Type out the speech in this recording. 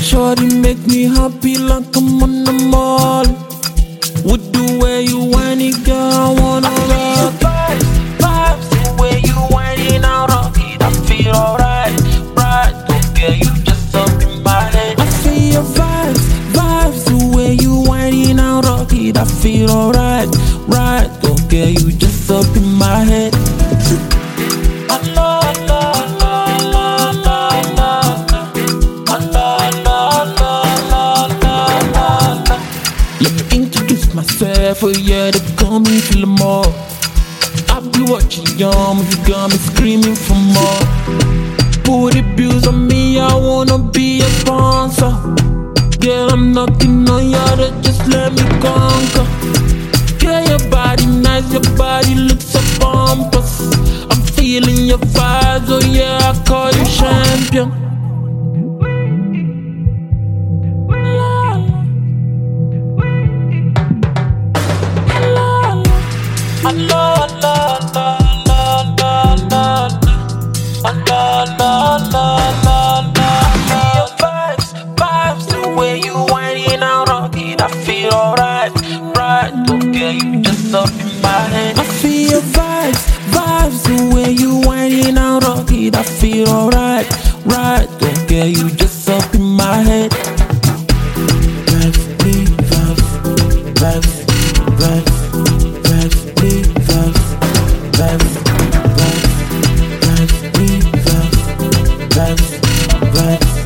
Shorty make me happy like I'm on the mall. With the way you whine it, girl, I wanna rock. Vibes, the way you whining out of it, I feel alright. Right, okay, you just up in my head. I feel your vibes, the way you whining out of it, I feel alright. Right, okay, you just up in my head. Let me introduce myself, oh yeah, they call me Philemon. I be watching y'all, you got me screaming for more. Put the bills on me, I wanna be a sponsor. Girl, I'm knocking on your door, just let me conquer. Girl, your body nice, your body looks so pompous. I'm feeling your vibes, oh yeah, I call you champion. Vibes, the way you whining out of it, I feel alright. Right, okay, you just up in my head. I feel your vibes, the way you whining out of it, I feel alright. Right, okay, you just up in my head. Vibes, vibes, vibes, vibes, vibes, vibes, vibes, vibes, vibes, vibes, vibes, vibes.